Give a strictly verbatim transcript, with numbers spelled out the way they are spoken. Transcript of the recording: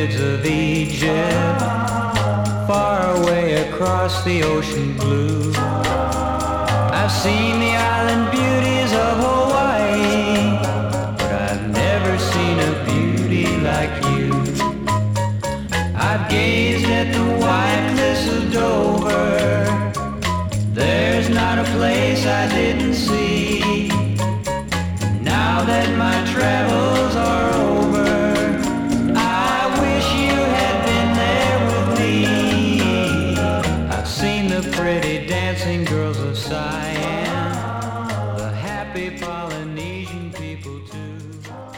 pyramids of Egypt, far away across the ocean blue. I've seen the island beauties of Hawaii, but I've never seen a beauty like you. I've gazed at the white cliffs of Dover, there's not a place I didn't see. Now that my travels are over, I wish you had been there with me. I've seen the pretty dancing girls of Siam, the happy Polynesian people too.